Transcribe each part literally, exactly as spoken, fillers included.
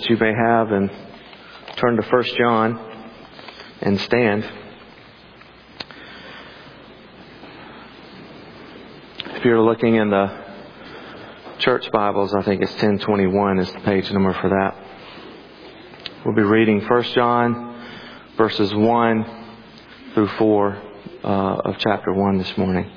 that you may have and turn to First John and stand. If you're looking in the church Bibles, I think it's ten twenty-one is the page number for that. We'll be reading First John verses one through four uh, of chapter one this morning.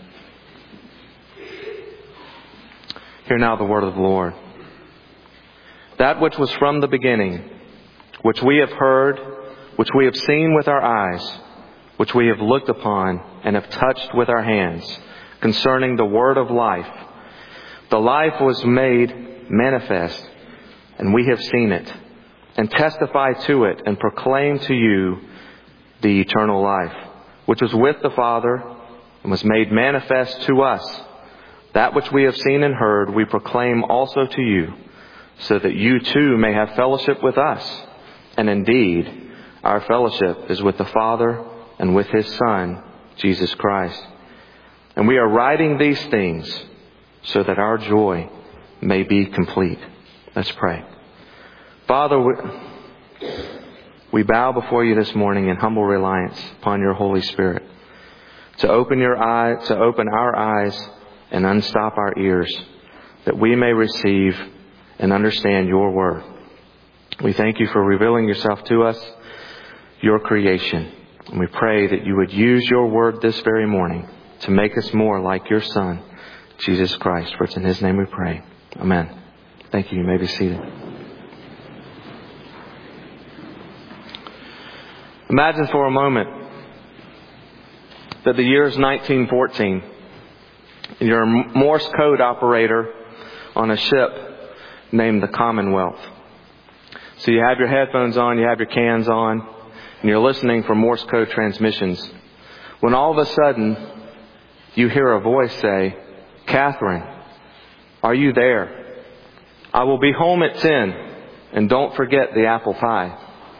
Hear now the word of the Lord. That which was from the beginning, which we have heard, which we have seen with our eyes, which we have looked upon and have touched with our hands, concerning the word of life. The life was made manifest, and we have seen it, and testify to it, and proclaim to you the eternal life, which was with the Father, and was made manifest to us. That which we have seen and heard, we proclaim also to you, so that you too may have fellowship with us. And indeed, our fellowship is with the Father and with His Son, Jesus Christ. And we are writing these things so that our joy may be complete. Let's pray. Father, we, we bow before you this morning in humble reliance upon your Holy Spirit to open your eye, to open our eyes and unstop our ears, that we may receive and understand your word. We thank you for revealing yourself to us, your creation. And we pray that you would use your word this very morning to make us more like your Son, Jesus Christ. For it's in His name we pray. Amen. Thank you. You may be seated. Imagine for a moment that the year is nineteen fourteen. You're a Morse code operator on a ship named the Commonwealth. So you have your headphones on, you have your cans on, and you're listening for Morse code transmissions. When all of a sudden, you hear a voice say, "Catherine, are you there? I will be home at ten, and don't forget the apple pie."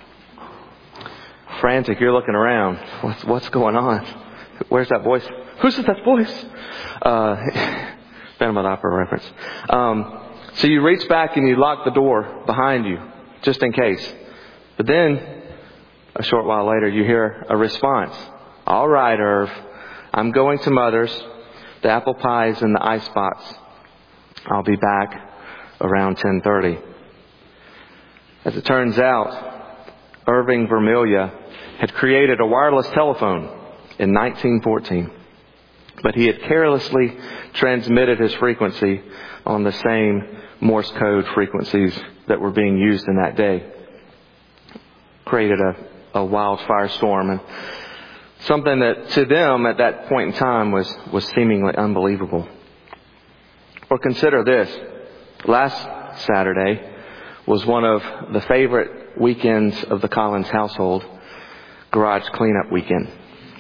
Frantic, you're looking around. What's, what's going on? Where's that voice? Who's that voice? Uh, Phantom of the Opera reference. Um, so you reach back and you lock the door behind you, just in case. But then, a short while later, you hear a response. "All right, Irv, I'm going to Mother's. The apple pie's in the icebox. I'll be back around ten thirty. As it turns out, Irving Vermilya had created a wireless telephone in nineteen fourteen. But he had carelessly transmitted his frequency on the same Morse code frequencies that were being used in that day. Created a, a wildfire storm, and something that to them at that point in time was, was seemingly unbelievable. Or consider this. Last Saturday was one of the favorite weekends of the Collins household, garage cleanup weekend.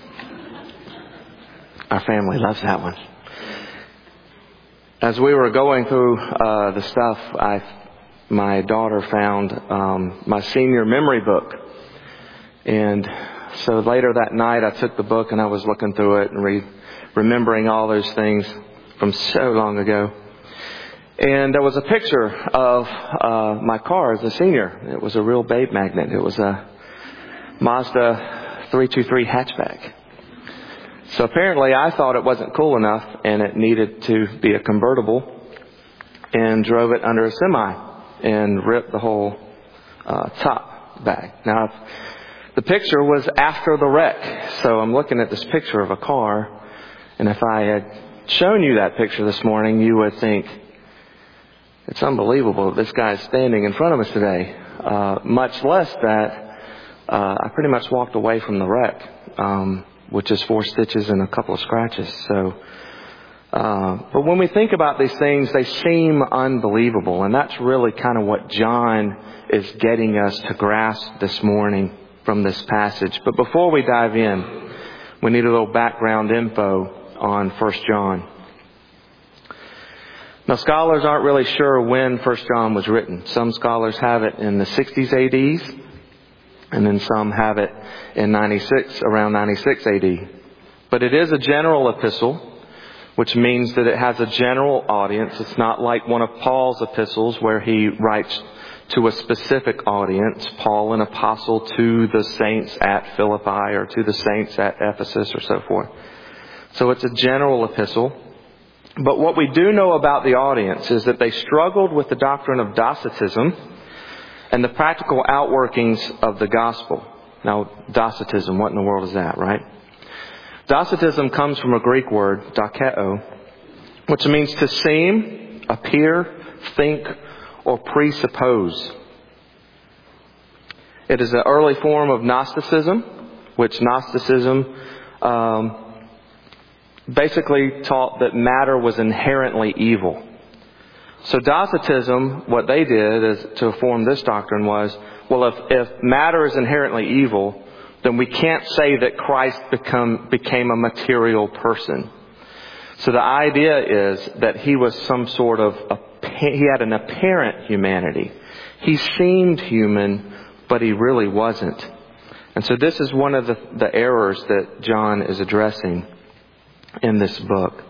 Our family loves that one. As we were going through uh, the stuff, I, my daughter found um, my senior memory book. And so later that night, I took the book and I was looking through it and re- remembering all those things from so long ago. And there was a picture of uh, my car as a senior. It was a real babe magnet. It was a Mazda three two three hatchback. So apparently I thought it wasn't cool enough and it needed to be a convertible, and drove it under a semi and ripped the whole uh, top back. Now, the picture was after the wreck. So I'm looking at this picture of a car, and if I had shown you that picture this morning, you would think, it's unbelievable that this guy's standing in front of us today. Uh, much less that uh, I pretty much walked away from the wreck. Um, with just four stitches and a couple of scratches. So, uh, but when we think about these things, they seem unbelievable. And that's really kind of what John is getting us to grasp this morning from this passage. But before we dive in, we need a little background info on First John. Now, scholars aren't really sure when First John was written. Some scholars have it in the sixties A D, and then some have it in ninety-six, around ninety-six A D. But it is a general epistle, which means that it has a general audience. It's not like one of Paul's epistles where he writes to a specific audience, Paul, an apostle to the saints at Philippi or to the saints at Ephesus or so forth. So it's a general epistle. But what we do know about the audience is that they struggled with the doctrine of Docetism and the practical outworkings of the gospel. Now, Docetism, what in the world is that, right? Docetism comes from a Greek word, dokeo, which means to seem, appear, think, or presuppose. It is an early form of Gnosticism, which Gnosticism um, basically taught that matter was inherently evil. So Docetism, what they did is to form this doctrine was, well, if, if matter is inherently evil, then we can't say that Christ become, became a material person. So the idea is that he was some sort of, a, he had an apparent humanity. He seemed human, but he really wasn't. And so this is one of the, the errors that John is addressing in this book.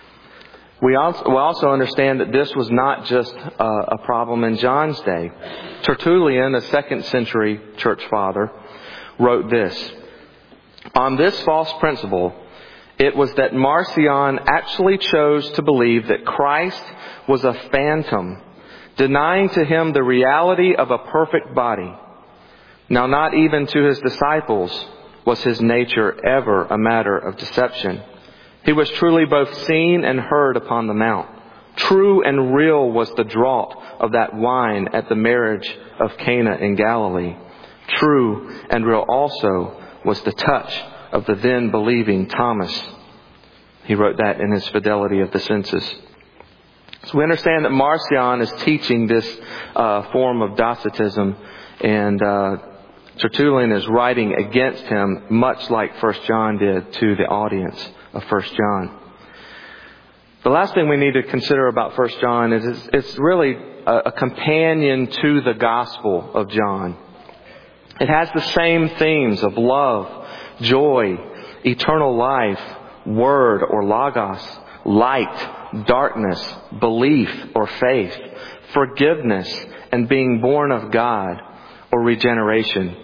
We also, we also understand that this was not just a, a problem in John's day. Tertullian, a second century church father, wrote this: on this false principle, it was that Marcion actually chose to believe that Christ was a phantom, denying to him the reality of a perfect body. Now, not even to his disciples was his nature ever a matter of deception. He was truly both seen and heard upon the mount. True and real was the draught of that wine at the marriage of Cana in Galilee. True and real also was the touch of the then believing Thomas. He wrote that in his Fidelity of the Senses. So we understand that Marcion is teaching this uh, form of Docetism, and uh, Tertullian is writing against him, much like First John did to the audience of First John. The last thing we need to consider about First John is it's, it's really a, a companion to the Gospel of John. It has the same themes of love, joy, eternal life, word or logos, light, darkness, belief or faith, forgiveness, and being born of God or regeneration.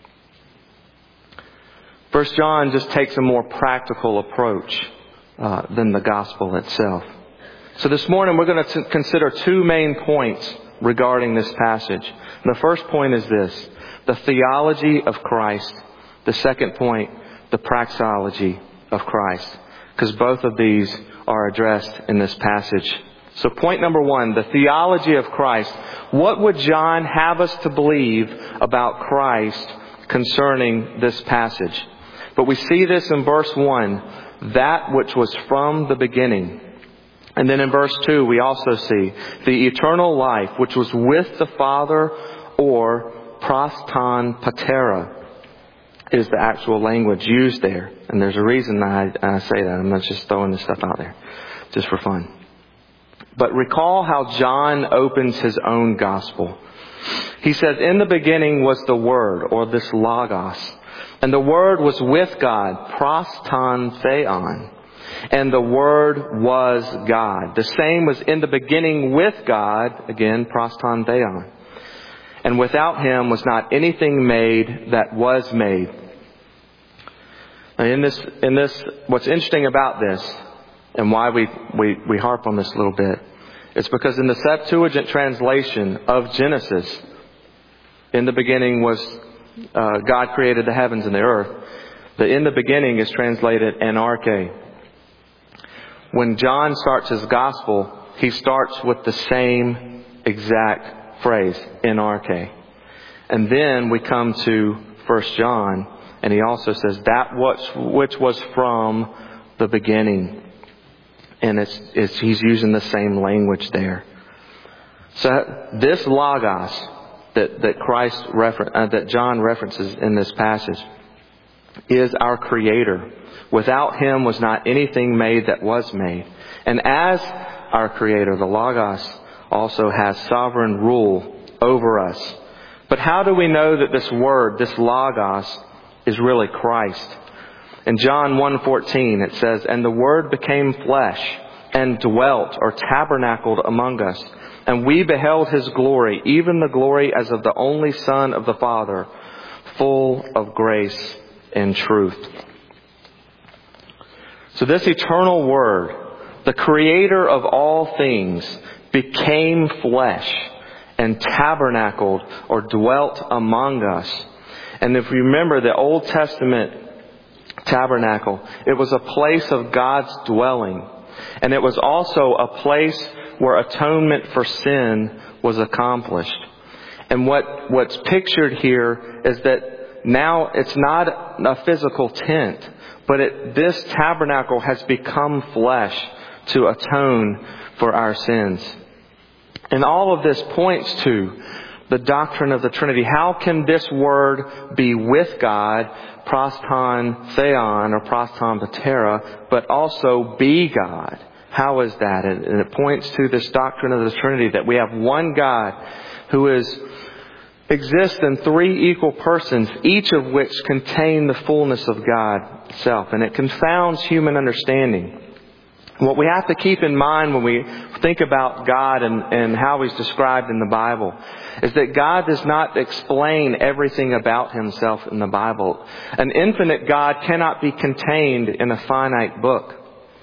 First John just takes a more practical approach uh, than the gospel itself. So this morning we're going to consider two main points regarding this passage. The first point is this: the theology of Christ. The second point, the praxeology of Christ. Because both of these are addressed in this passage. So point number one, the theology of Christ. What would John have us to believe about Christ concerning this passage? But we see this in verse one, that which was from the beginning. And then in verse two, we also see the eternal life, which was with the Father, or proston patera is the actual language used there. And there's a reason I, I say that. I'm not just throwing this stuff out there just for fun. But recall how John opens his own gospel. He says, in the beginning was the Word, or this logos. And the Word was with God, proston theon. And the Word was God. The same was in the beginning with God, again, proston theon. And without Him was not anything made that was made. Now in this, in this, what's interesting about this, and why we, we, we harp on this a little bit, is because in the Septuagint translation of Genesis, in the beginning was, uh, God created the heavens and the earth. The in the beginning is translated anarche. When John starts his gospel, he starts with the same exact phrase, anarche. And then we come to First John, and he also says that which, which was from the beginning. And it's, it's, he's using the same language there. So this logos that, that Christ refer, uh, that John references in this passage is our Creator. Without Him was not anything made that was made. And as our Creator, the logos also has sovereign rule over us. But how do we know that this word, this logos, is really Christ? In John one fourteen it says, and the Word became flesh and dwelt or tabernacled among us. And we beheld His glory, even the glory as of the only Son of the Father, full of grace and truth. So this eternal Word, the Creator of all things, became flesh and tabernacled or dwelt among us. And if you remember the Old Testament tabernacle, it was a place of God's dwelling. And it was also a place where atonement for sin was accomplished. And what, what's pictured here is that now it's not a physical tent, but it, this tabernacle has become flesh to atone for our sins. And all of this points to the doctrine of the Trinity. How can this Word be with God, proston theon or proston patera, but also be God? How is that? And it points to this doctrine of the Trinity, that we have one God who is exists in three equal persons, each of which contain the fullness of God itself. And it confounds human understanding. What we have to keep in mind when we think about God and, and how He's described in the Bible is that God does not explain everything about Himself in the Bible. An infinite God cannot be contained in a finite book.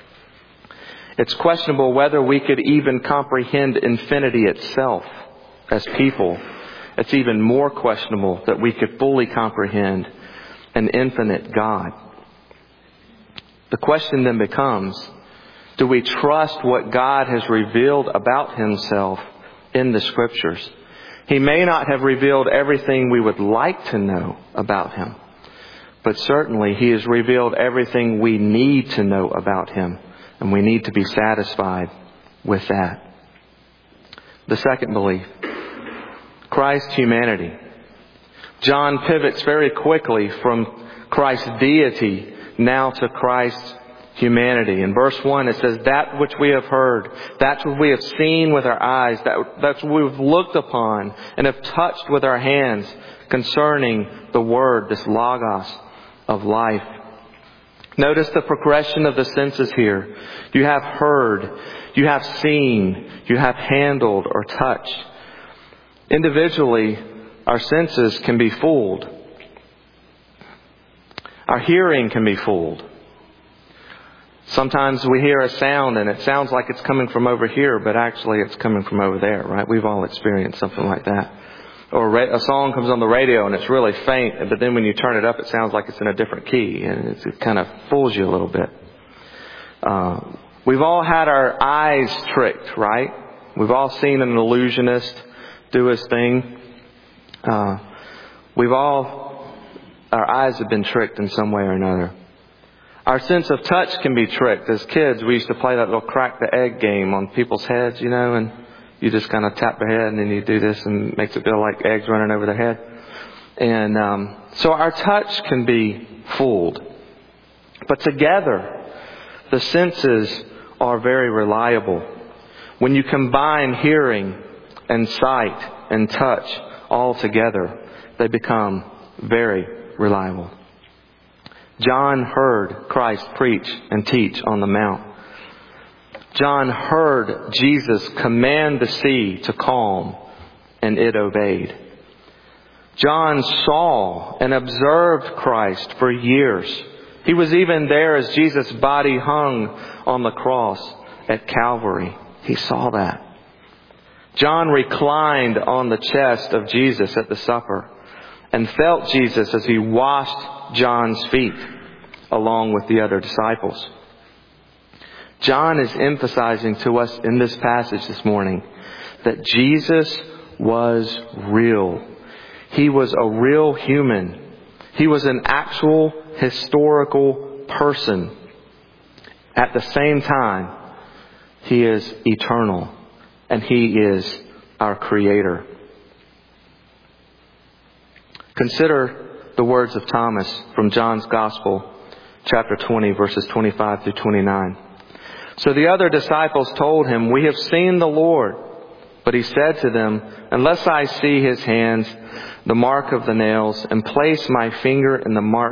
It's questionable whether we could even comprehend infinity itself as people. It's even more questionable that we could fully comprehend an infinite God. The question then becomes, do we trust what God has revealed about Himself in the Scriptures? He may not have revealed everything we would like to know about Him, but certainly He has revealed everything we need to know about Him, and we need to be satisfied with that. The second belief, Christ's humanity. John pivots very quickly from Christ's deity now to Christ's humanity. In verse one it says, that which we have heard, that which we have seen with our eyes, that that's what we've looked upon and have touched with our hands concerning the Word, this Logos of life. Notice the progression of the senses here. You have heard, you have seen, you have handled or touched. Individually, our senses can be fooled. Our hearing can be fooled. Sometimes we hear a sound and it sounds like it's coming from over here, but actually it's coming from over there, right? We've all experienced something like that. Or a song comes on the radio and it's really faint, but then when you turn it up, it sounds like it's in a different key, and it kind of fools you a little bit. Uh, we've all had our eyes tricked, right? We've all seen an illusionist do his thing. Uh, we've all, our eyes have been tricked in some way or another. Our sense of touch can be tricked. As kids, we used to play that little crack the egg game on people's heads, you know, and you just kind of tap their head and then you do this and it makes it feel like eggs running over their head. And um, so our touch can be fooled. But together, the senses are very reliable. When you combine hearing and sight and touch all together, they become very reliable. John heard Christ preach and teach on the Mount. John heard Jesus command the sea to calm, and it obeyed. John saw and observed Christ for years. He was even there as Jesus' body hung on the cross at Calvary. He saw that. John reclined on the chest of Jesus at the supper and felt Jesus as He washed John's feet along with the other disciples. John is emphasizing to us in this passage this morning that Jesus was real. He was a real human. He was an actual historical person. At the same time, He is eternal and He is our Creator. Consider the words of Thomas from John's Gospel, chapter twenty, verses twenty-five through twenty-nine. So the other disciples told Him, "We have seen the Lord." But He said to them, "Unless I see His hands, the mark of the nails, and place my finger in the mark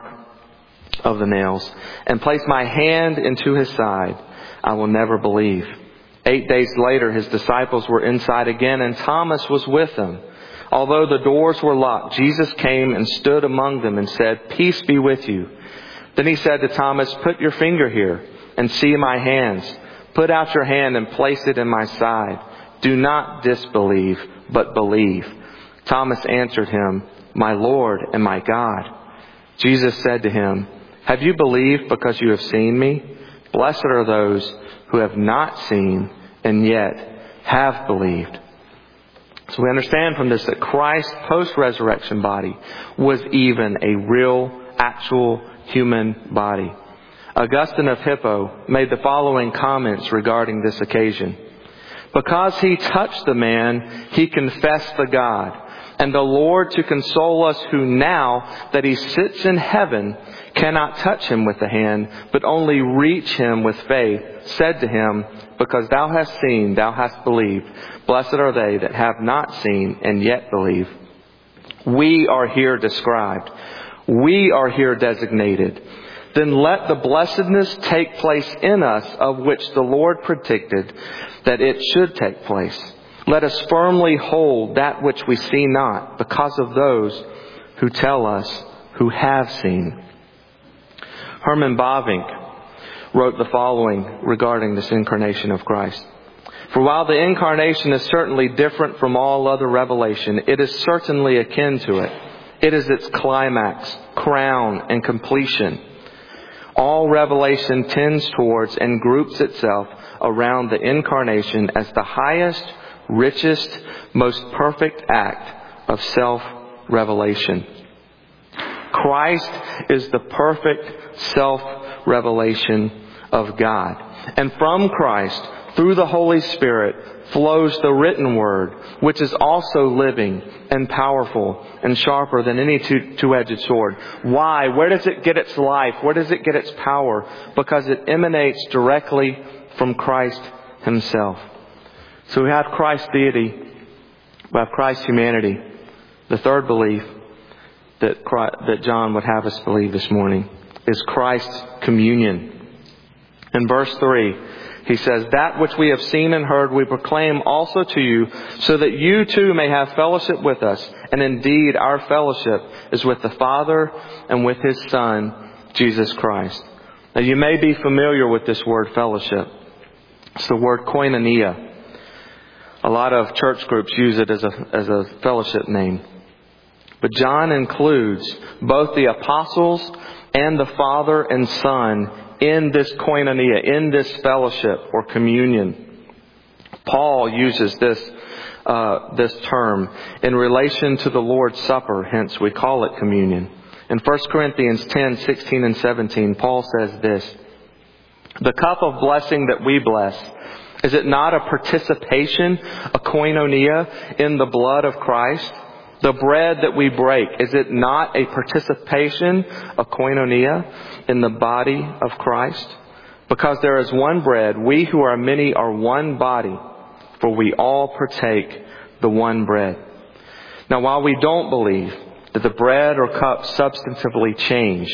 of the nails, and place my hand into His side, I will never believe." Eight days later, his disciples were inside again, and Thomas was with them. Although the doors were locked, Jesus came and stood among them and said, "Peace be with you." Then he said to Thomas, "Put your finger here and see my hands. Put out your hand and place it in my side. Do not disbelieve, but believe." Thomas answered him, "My Lord and my God." Jesus said to him, "Have you believed because you have seen me? Blessed are those who have not seen and yet have believed." So we understand from this that Christ's post-resurrection body was even a real, actual human body. Augustine of Hippo made the following comments regarding this occasion. "Because he touched the man, he confessed the God. And the Lord, to console us who now that he sits in heaven cannot touch him with the hand, but only reach him with faith, said to him, Because thou hast seen, thou hast believed. Blessed are they that have not seen and yet believe." We are here described. We are here designated. Then let the blessedness take place in us of which the Lord predicted that it should take place. Let us firmly hold that which we see not, because of those who tell us who have seen. Herman Bavinck wrote the following regarding this incarnation of Christ. "For while the incarnation is certainly different from all other revelation, it is certainly akin to it. It is its climax, crown, and completion. All revelation tends towards and groups itself around the incarnation as the highest, richest, most perfect act of self-revelation." Christ is the perfect self-revelation of God. And from Christ, through the Holy Spirit, flows the written word, which is also living and powerful and sharper than any two, two-edged sword. Why? Where does it get its life? Where does it get its power? Because it emanates directly from Christ himself. So we have Christ's deity. We have Christ's humanity. The third belief that Christ, that John would have us believe this morning is Christ's communion. In verse three, he says, "That which we have seen and heard we proclaim also to you, so that you too may have fellowship with us. And indeed our fellowship is with the Father and with His Son, Jesus Christ." Now you may be familiar with this word fellowship. It's the word koinonia. A lot of church groups use it as a, as a fellowship name. But John includes both the apostles and the Father and Son in this koinonia, in this fellowship or communion. Paul uses this uh, this term in relation to the Lord's Supper, hence we call it communion. In First Corinthians ten, sixteen and seventeen, Paul says this, "The cup of blessing that we bless, is it not a participation, a koinonia, in the blood of Christ? The bread that we break, is it not a participation, a koinonia, in the body of Christ? Because there is one bread, we who are many are one body, for we all partake the one bread." Now, while we don't believe that the bread or cup substantively change,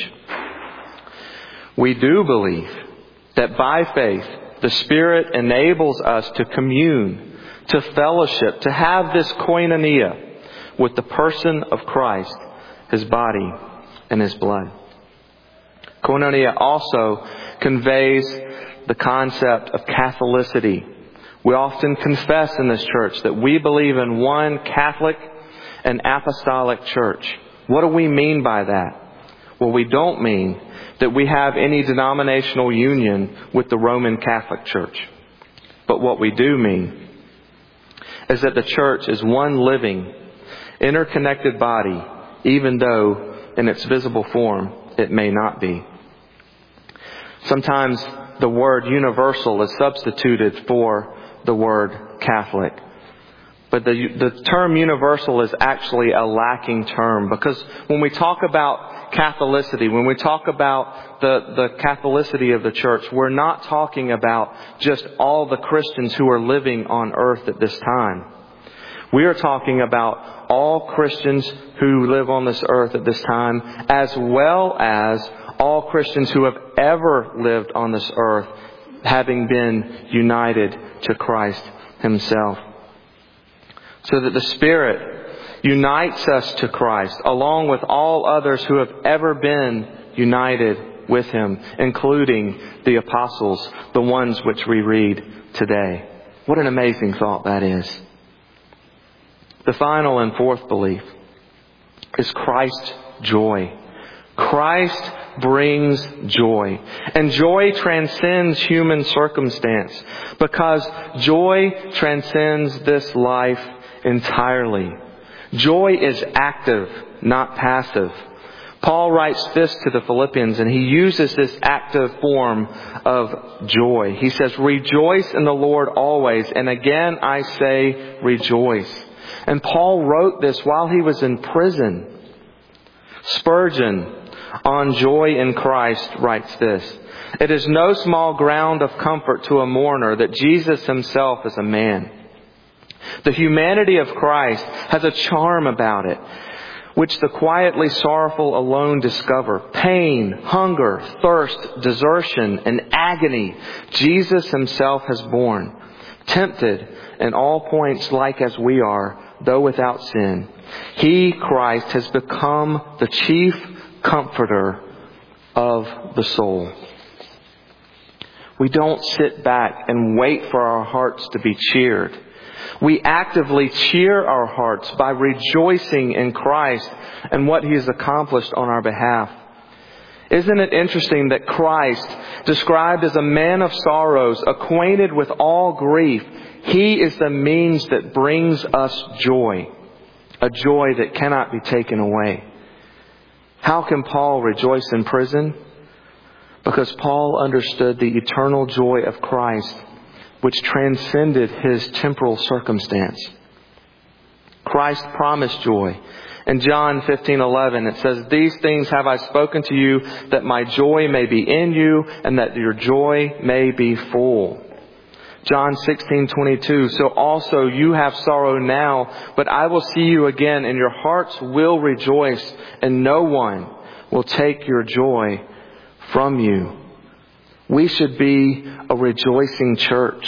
we do believe that by faith, the Spirit enables us to commune, to fellowship, to have this koinonia with the person of Christ, His body and His blood. Koinonia also conveys the concept of Catholicity. We often confess in this church that we believe in one Catholic and Apostolic Church. What do we mean by that? Well, we don't mean that we have any denominational union with the Roman Catholic Church. But what we do mean is that the church is one living, interconnected body, even though in its visible form it may not be. Sometimes the word universal is substituted for the word Catholic. But the, the term universal is actually a lacking term, because when we talk about Catholicity, when we talk about the, the Catholicity of the church, we're not talking about just all the Christians who are living on earth at this time. We are talking about all Christians who live on this earth at this time, as well as all Christians who have ever lived on this earth having been united to Christ Himself. So that the Spirit unites us to Christ, along with all others who have ever been united with Him, including the apostles, the ones which we read today. What an amazing thought that is. The final and fourth belief is Christ's joy. Christ brings joy. And joy transcends human circumstance, because joy transcends this life entirely. Joy is active, not passive. Paul writes this to the Philippians, and he uses this active form of joy. He says, "Rejoice in the Lord always, and again I say rejoice." And Paul wrote this while he was in prison. Spurgeon, on joy in Christ, writes this: "It is no small ground of comfort to a mourner that Jesus Himself is a man. The humanity of Christ has a charm about it, which the quietly sorrowful alone discover. Pain, hunger, thirst, desertion, and agony Jesus Himself has borne. Tempted in all points like as we are, though without sin, He, Christ, has become the chief comforter of the soul." We don't sit back and wait for our hearts to be cheered. We actively cheer our hearts by rejoicing in Christ and what He has accomplished on our behalf. Isn't it interesting that Christ, described as a man of sorrows, acquainted with all grief, He is the means that brings us joy, a joy that cannot be taken away. How can Paul rejoice in prison? Because Paul understood the eternal joy of Christ, which transcended his temporal circumstance. Christ promised joy. In John fifteen eleven, it says, "These things have I spoken to you, that my joy may be in you, and that your joy may be full." John sixteen twenty-two, "So also you have sorrow now, but I will see you again, and your hearts will rejoice, and no one will take your joy from you." We should be a rejoicing church.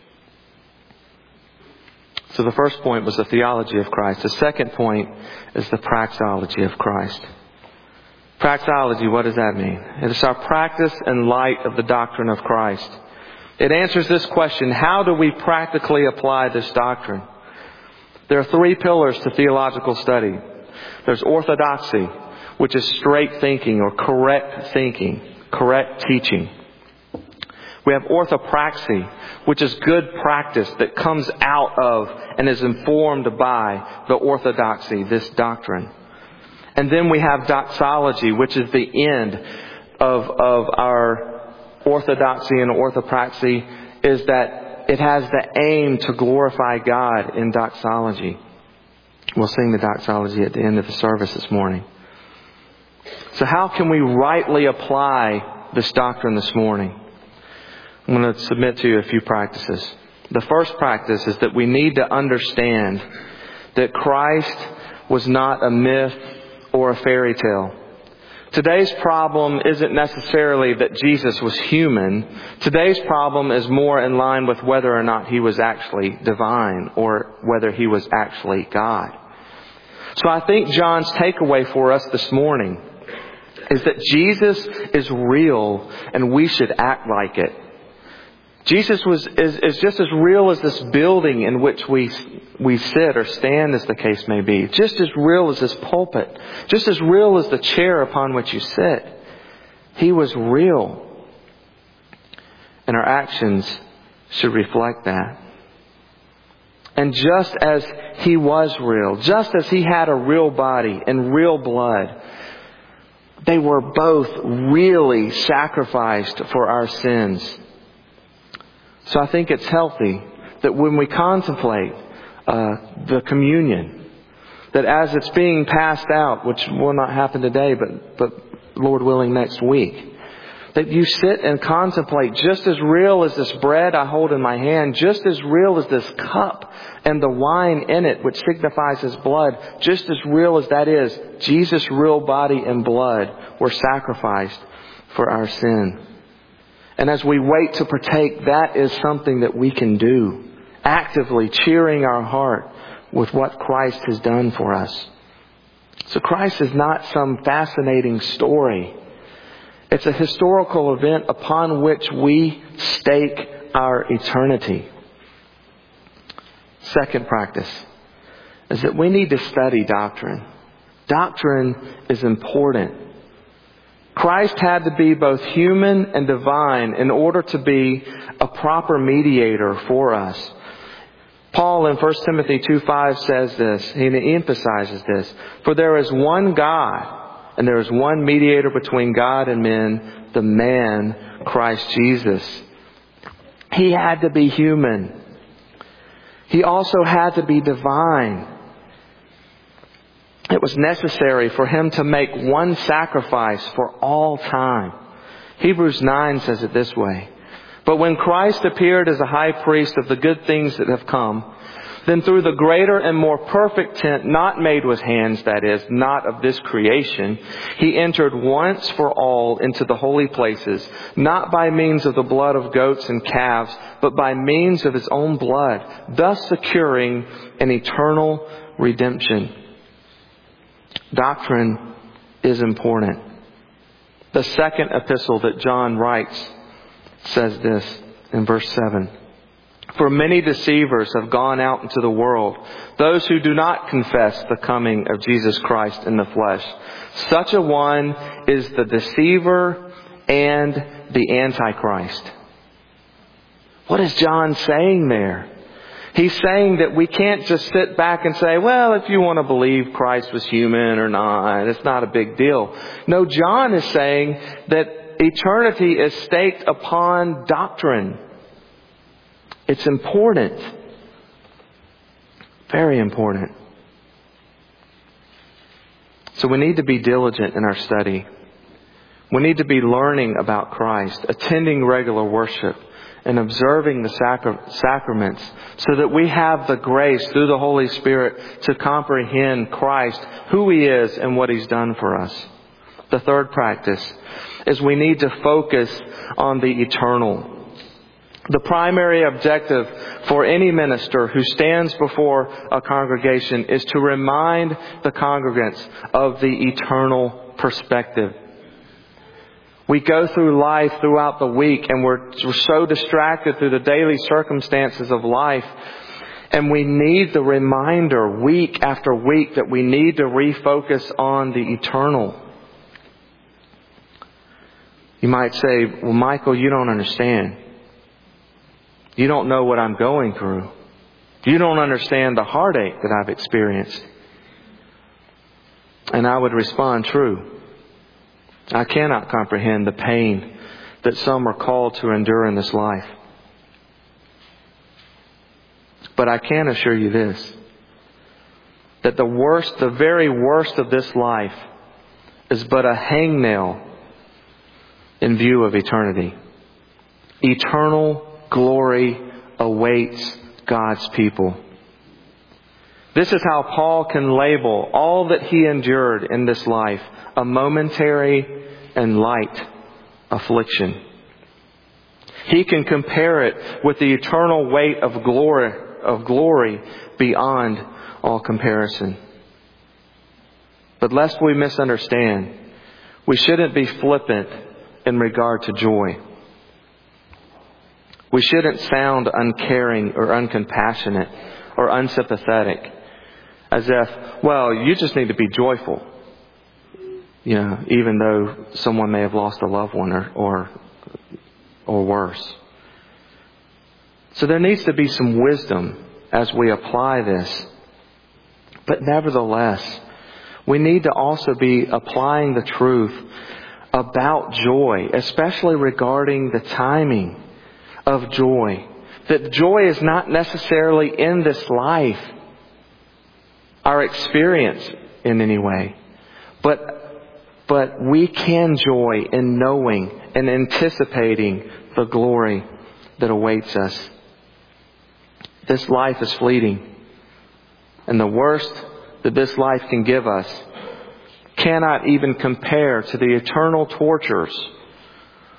So the first point was the theology of Christ. The second point is the praxeology of Christ. Praxeology, what does that mean? It is our practice in light of the doctrine of Christ. It answers this question: how do we practically apply this doctrine? There are three pillars to theological study. There's orthodoxy, which is straight thinking or correct thinking, correct teaching. We have orthopraxy, which is good practice that comes out of and is informed by the orthodoxy, this doctrine. And then we have doxology, which is the end of, of our orthodoxy and orthopraxy, is that it has the aim to glorify God in doxology. We'll sing the doxology at the end of the service this morning. So how can we rightly apply this doctrine this morning? I'm going to submit to you a few practices. The first practice is that we need to understand that Christ was not a myth or a fairy tale. Today's problem isn't necessarily that Jesus was human. Today's problem is more in line with whether or not He was actually divine or whether He was actually God. So I think John's takeaway for us this morning is that Jesus is real and we should act like it. Jesus was is, is just as real as this building in which we we sit or stand, as the case may be. Just as real as this pulpit. Just as real as the chair upon which you sit. He was real. And our actions should reflect that. And just as He was real, just as He had a real body and real blood, they were both really sacrificed for our sins. So I think it's healthy that when we contemplate uh, the communion, that as it's being passed out, which will not happen today, but, but Lord willing next week, that you sit and contemplate, just as real as this bread I hold in my hand, just as real as this cup and the wine in it, which signifies His blood, just as real as that is, Jesus' real body and blood were sacrificed for our sin. And as we wait to partake, that is something that we can do, actively cheering our heart with what Christ has done for us. So Christ is not some fascinating story. It's a historical event upon which we stake our eternity. Second practice is that we need to study doctrine. Doctrine is important. Christ had to be both human and divine in order to be a proper mediator for us. Paul in First Timothy two five says this, he emphasizes this, for there is one God, and there is one mediator between God and men, the man Christ Jesus. He had to be human. He also had to be divine. It was necessary for Him to make one sacrifice for all time. Hebrews nine says it this way. But when Christ appeared as a high priest of the good things that have come, then through the greater and more perfect tent, not made with hands, that is, not of this creation, He entered once for all into the holy places, not by means of the blood of goats and calves, but by means of His own blood, thus securing an eternal redemption. Doctrine is important. The second epistle that John writes says this in verse seven. For many deceivers have gone out into the world, those who do not confess the coming of Jesus Christ in the flesh. Such a one is the deceiver and the Antichrist. What is John saying there? He's saying that we can't just sit back and say, well, if you want to believe Christ was human or not, it's not a big deal. No, John is saying that eternity is staked upon doctrine. It's important. Very important. So we need to be diligent in our study. We need to be learning about Christ, attending regular worship, and observing the sacra- sacraments so that we have the grace through the Holy Spirit to comprehend Christ, who He is, and what He's done for us. The third practice is we need to focus on the eternal. The primary objective for any minister who stands before a congregation is to remind the congregants of the eternal perspective. We go through life throughout the week and we're, we're so distracted through the daily circumstances of life. And we need the reminder week after week that we need to refocus on the eternal. You might say, well, Michael, you don't understand. You don't know what I'm going through. You don't understand the heartache that I've experienced. And I would respond, true. I cannot comprehend the pain that some are called to endure in this life. But I can assure you this, that the worst, the very worst of this life is but a hangnail in view of eternity. Eternal glory awaits God's people. This is how Paul can label all that he endured in this life, a momentary and light affliction. He can compare it with the eternal weight of glory, of glory beyond all comparison. But lest we misunderstand, we shouldn't be flippant in regard to joy. We shouldn't sound uncaring or uncompassionate or unsympathetic as if, well, you just need to be joyful. You know, even though someone may have lost a loved one or, or, or worse. So there needs to be some wisdom as we apply this. But nevertheless, we need to also be applying the truth about joy, especially regarding the timing of joy. That joy is not necessarily in this life, our experience in any way. But But we can joy in knowing and anticipating the glory that awaits us. This life is fleeting. And the worst that this life can give us cannot even compare to the eternal tortures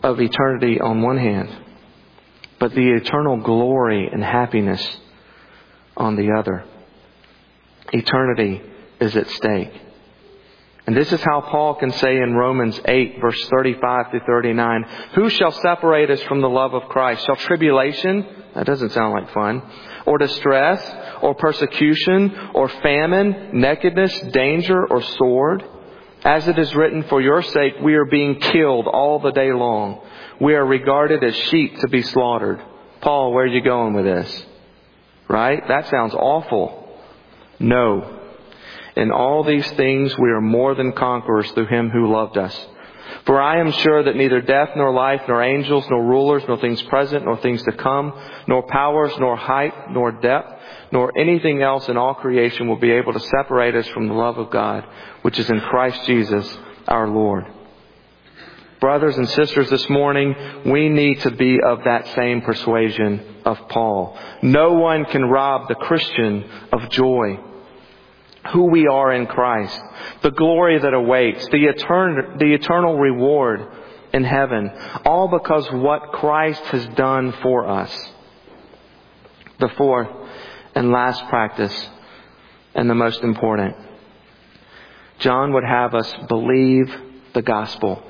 of eternity on one hand, but the eternal glory and happiness on the other. Eternity is at stake. And this is how Paul can say in Romans eight, verse thirty-five through thirty-nine, "Who shall separate us from the love of Christ? Shall tribulation," that doesn't sound like fun, "or distress, or persecution, or famine, nakedness, danger, or sword? As it is written, for your sake we are being killed all the day long. We are regarded as sheep to be slaughtered." Paul, where are you going with this? Right? That sounds awful. No. In all these things we are more than conquerors through Him who loved us. For I am sure that neither death, nor life, nor angels, nor rulers, nor things present, nor things to come, nor powers, nor height, nor depth, nor anything else in all creation will be able to separate us from the love of God, which is in Christ Jesus our Lord. Brothers and sisters, this morning, we need to be of that same persuasion of Paul. No one can rob the Christian of joy, who we are in Christ, the glory that awaits, the eternal, the eternal reward in heaven, all because what Christ has done for us. The fourth and last practice, and the most important, John would have us believe the gospel.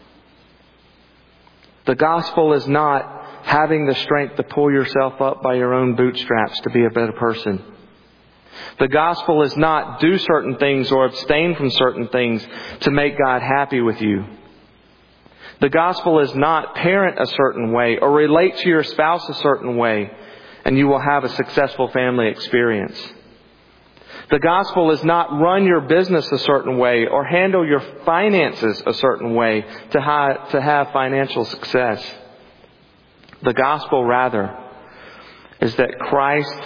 The gospel is not having the strength to pull yourself up by your own bootstraps to be a better person. The gospel is not do certain things or abstain from certain things to make God happy with you. The gospel is not parent a certain way or relate to your spouse a certain way and you will have a successful family experience. The gospel is not run your business a certain way or handle your finances a certain way to have, to have financial success. The gospel, rather, is that Christ,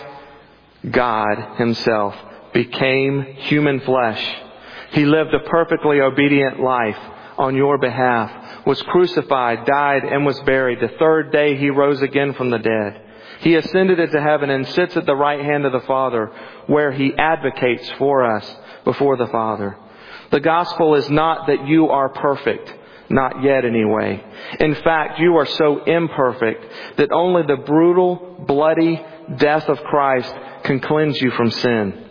God Himself, became human flesh. He lived a perfectly obedient life on your behalf, was crucified, died, and was buried. The third day He rose again from the dead. He ascended into heaven and sits at the right hand of the Father, where He advocates for us before the Father. The gospel is not that you are perfect. Not yet anyway. In fact, you are so imperfect that only the brutal, bloody death of Christ can cleanse you from sin.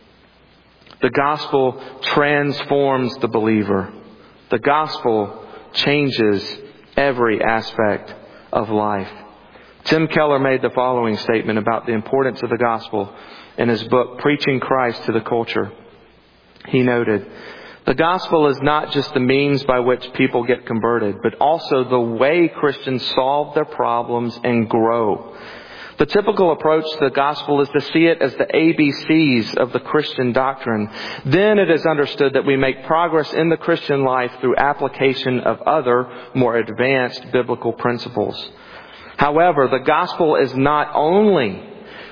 The gospel transforms the believer. The gospel changes every aspect of life. Tim Keller made the following statement about the importance of the gospel in his book, Preaching Christ to the Culture. He noted, "The gospel is not just the means by which people get converted, but also the way Christians solve their problems and grow. The typical approach to the gospel is to see it as the A B Cs of the Christian doctrine. Then it is understood that we make progress in the Christian life through application of other, more advanced biblical principles. However, the gospel is not only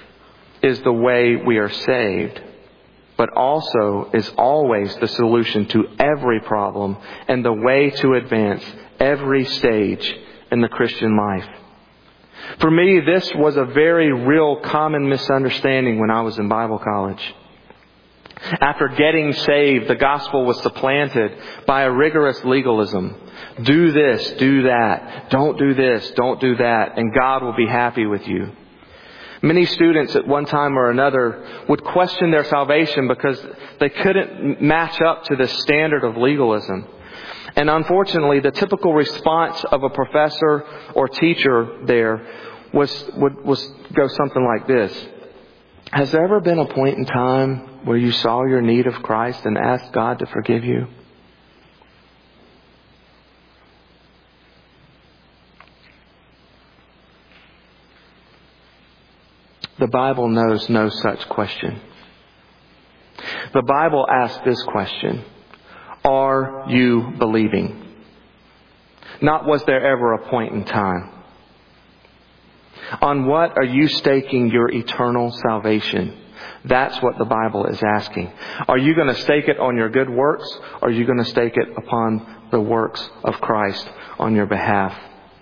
is the way we are saved, but also is always the solution to every problem and the way to advance every stage in the Christian life." For me, this was a very real common misunderstanding when I was in Bible college. After getting saved, the gospel was supplanted by a rigorous legalism. Do this, do that. Don't do this, don't do that, and God will be happy with you. Many students at one time or another would question their salvation because they couldn't match up to this standard of legalism. And unfortunately, the typical response of a professor or teacher there was would was go something like this. Has there ever been a point in time where you saw your need of Christ and asked God to forgive you? The Bible knows no such question. The Bible asks this question: are you believing? Not was there ever a point in time. On what are you staking your eternal salvation? That's what the Bible is asking. Are you going to stake it on your good works, or are you going to stake it upon the works of Christ on your behalf?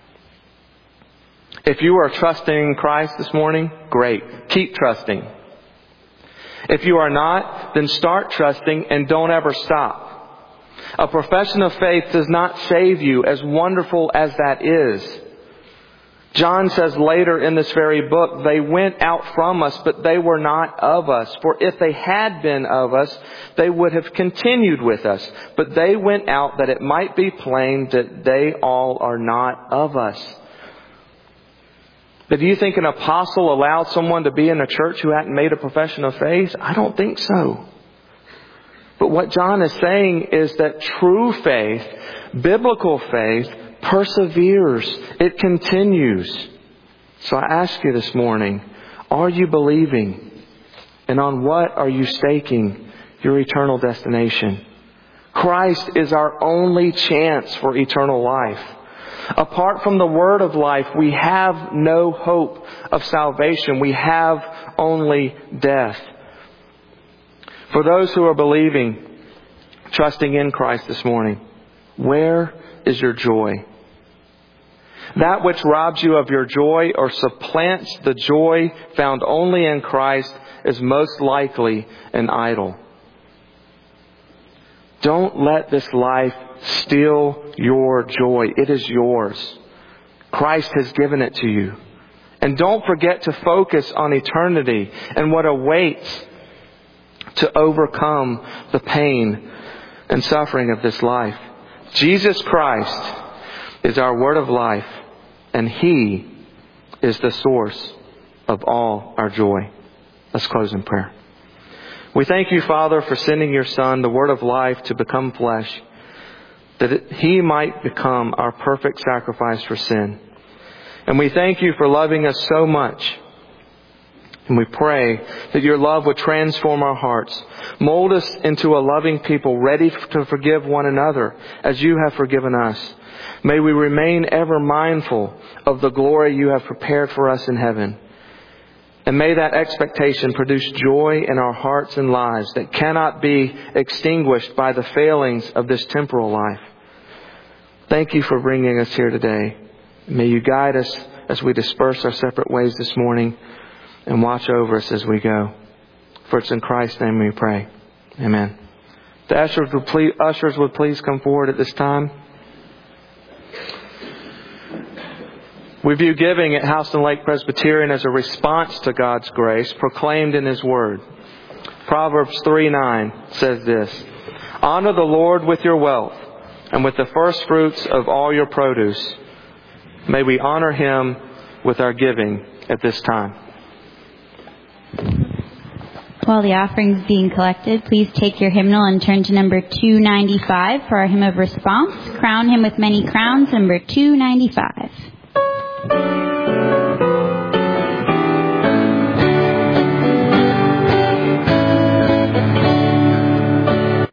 If you are trusting in Christ this morning, great. Keep trusting. If you are not, then start trusting and don't ever stop. A profession of faith does not save you, as wonderful as that is. John says later in this very book, they went out from us, but they were not of us. For if they had been of us, they would have continued with us. But they went out that it might be plain that they all are not of us. But do you think an apostle allowed someone to be in a church who hadn't made a profession of faith? I don't think so. But what John is saying is that true faith, biblical faith, perseveres. It continues. So I ask you this morning, are you believing? And on what are you staking your eternal destination? Christ is our only chance for eternal life. Apart from the word of life, we have no hope of salvation. We have only death. For those who are believing, trusting in Christ this morning, where is your joy? That which robs you of your joy or supplants the joy found only in Christ is most likely an idol. Don't let this life steal your joy. It is yours. Christ has given it to you. And don't forget to focus on eternity and what awaits to overcome the pain and suffering of this life. Jesus Christ is our word of life, and He is the source of all our joy. Let's close in prayer. We thank you, Father, for sending your Son, the word of life, to become flesh, that it, He might become our perfect sacrifice for sin. And we thank you for loving us so much. And we pray that your love would transform our hearts, mold us into a loving people ready to forgive one another as you have forgiven us. May we remain ever mindful of the glory you have prepared for us in heaven. And may that expectation produce joy in our hearts and lives that cannot be extinguished by the failings of this temporal life. Thank you for bringing us here today. May you guide us as we disperse our separate ways this morning, and watch over us as we go. For it's in Christ's name we pray. Amen. The ushers would please, ushers would please come forward at this time. We view giving at Houston Lake Presbyterian as a response to God's grace proclaimed in His Word. Proverbs three nine says this: Honor the Lord with your wealth and with the first fruits of all your produce. May we honor Him with our giving at this time. While the offering is being collected, please take your hymnal and turn to number two ninety-five for our hymn of response. Crown Him with Many Crowns, number two ninety-five.